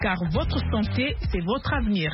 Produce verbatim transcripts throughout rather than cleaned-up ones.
car votre santé, c'est votre avenir.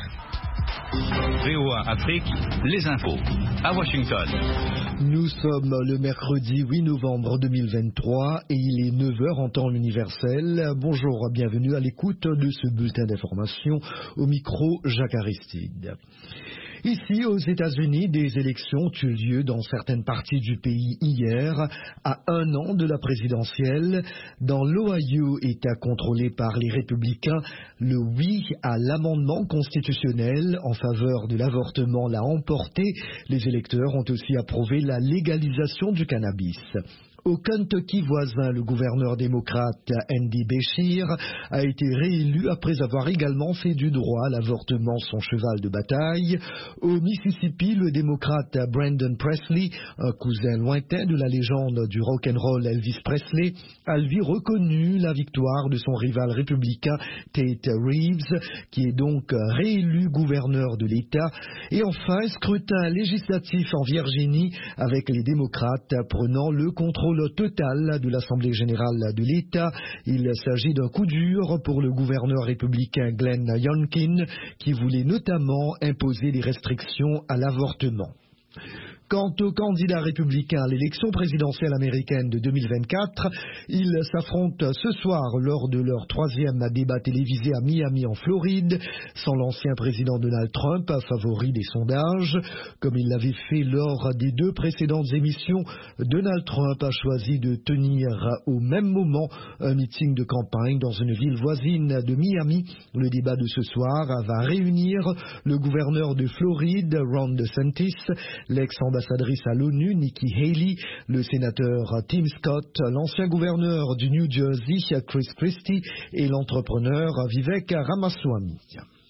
V O A Afrique, les infos, à Washington. Nous sommes le mercredi huit novembre deux mille vingt-trois et il est neuf heures en temps universel. Bonjour, bienvenue à l'écoute de ce bulletin d'information. Au micro, Jacques Aristide. Ici, aux États-Unis, des élections ont eu lieu dans certaines parties du pays hier, à un an de la présidentielle. Dans l'Ohio, État contrôlé par les républicains, le oui à l'amendement constitutionnel en faveur de l'avortement l'a emporté. Les électeurs ont aussi approuvé la légalisation du cannabis. Au Kentucky voisin, le gouverneur démocrate Andy Beshear a été réélu après avoir également fait du droit à l'avortement son cheval de bataille. Au Mississippi, le démocrate Brandon Presley, un cousin lointain de la légende du rock'n'roll Elvis Presley, a lui reconnu la victoire de son rival républicain Tate Reeves, qui est donc réélu gouverneur de l'État. Et enfin, scrutin législatif en Virginie avec les démocrates prenant le contrôle total de l'Assemblée générale de l'État. Il s'agit d'un coup dur pour le gouverneur républicain Glenn Youngkin, qui voulait notamment imposer des restrictions à l'avortement. Quant aux candidats républicains à l'élection présidentielle américaine de deux mille vingt-quatre, ils s'affrontent ce soir lors de leur troisième débat télévisé à Miami en Floride, sans l'ancien président Donald Trump, favori des sondages. Comme il l'avait fait lors des deux précédentes émissions, Donald Trump a choisi de tenir au même moment un meeting de campagne dans une ville voisine de Miami. Le débat de ce soir va réunir le gouverneur de Floride, Ron DeSantis, l'ex-ambassadrice à l'ONU, Nikki Haley, le sénateur Tim Scott, l'ancien gouverneur du New Jersey, Chris Christie, et l'entrepreneur Vivek Ramaswamy.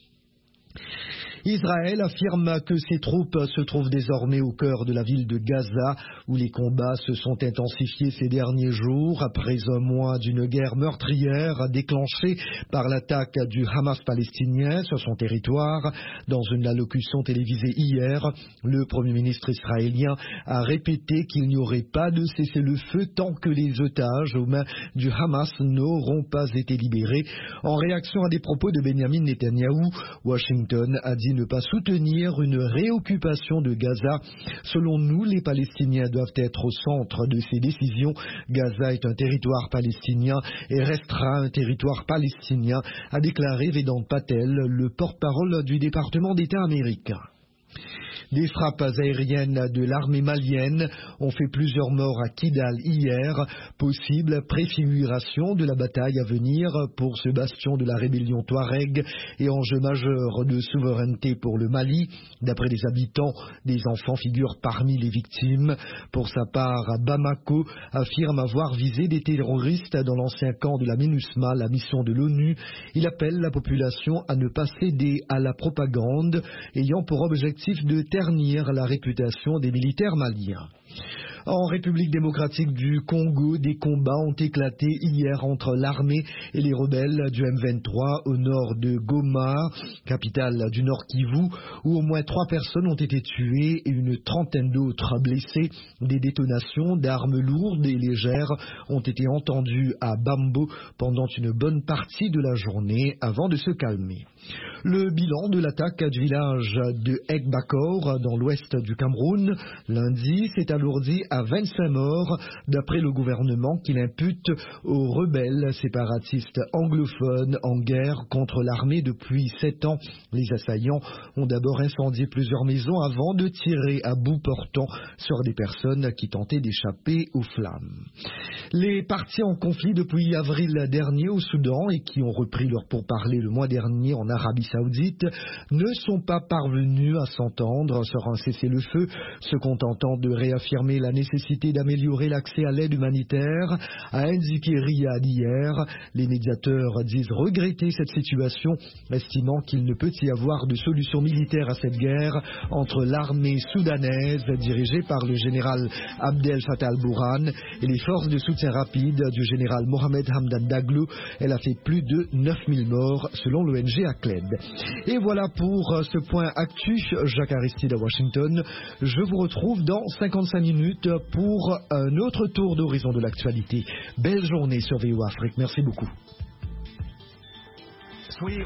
Israël affirme que ses troupes se trouvent désormais au cœur de la ville de Gaza, où les combats se sont intensifiés ces derniers jours après un mois d'une guerre meurtrière déclenchée par l'attaque du Hamas palestinien sur son territoire. Dans une allocution télévisée hier, le Premier ministre israélien a répété qu'il n'y aurait pas de cessez-le-feu tant que les otages aux mains du Hamas n'auront pas été libérés. En réaction à des propos de Benjamin Netanyahou, Washington a dit ne pas soutenir une réoccupation de Gaza. Selon nous, les Palestiniens doivent être au centre de ces décisions. Gaza est un territoire palestinien et restera un territoire palestinien, a déclaré Vedant Patel, le porte-parole du département d'État américain. Des frappes aériennes de l'armée malienne ont fait plusieurs morts à Kidal hier, possible préfiguration de la bataille à venir pour ce bastion de la rébellion Touareg et enjeu majeur de souveraineté pour le Mali. D'après les habitants, des enfants figurent parmi les victimes. Pour sa part, Bamako affirme avoir visé des terroristes dans l'ancien camp de la MINUSMA, la mission de l'ONU. Il appelle la population à ne pas céder à la propagande ayant pour objectif de ternir la réputation des militaires maliens. En République démocratique du Congo, des combats ont éclaté hier entre l'armée et les rebelles du M vingt-trois au nord de Goma, capitale du Nord Kivu, où au moins trois personnes ont été tuées et une trentaine d'autres blessées. Des détonations d'armes lourdes et légères ont été entendues à Bambo pendant une bonne partie de la journée avant de se calmer. Le bilan de l'attaque du village de Ekbakor dans l'ouest du Cameroun lundi s'est alourdi à vingt-cinq morts d'après le gouvernement qui l'impute aux rebelles séparatistes anglophones en guerre contre l'armée depuis sept ans. Les assaillants ont d'abord incendié plusieurs maisons avant de tirer à bout portant sur des personnes qui tentaient d'échapper aux flammes. Les partis en conflit depuis avril dernier au Soudan et qui ont repris leur pourparlers le mois dernier en Arabie Saoudite ne sont pas parvenus à s'entendre sur un cessez-le-feu, se contentant de réaffirmer la nécessité d'améliorer l'accès à l'aide humanitaire, a indiqué Riyad hier. Les médiateurs disent regretter cette situation, estimant qu'il ne peut y avoir de solution militaire à cette guerre entre l'armée soudanaise dirigée par le général Abdel Fattah al-Burhan et les forces de soutien rapide du général Mohamed Hamdan Daglo. Elle a fait plus de neuf mille morts selon l'O N G ACLED. Et voilà pour ce point actu. Jacques Aristide à Washington. Je vous retrouve dans cinquante-cinq minutes pour un autre tour d'horizon de l'actualité. Belle journée sur V O A Afrique. Merci beaucoup.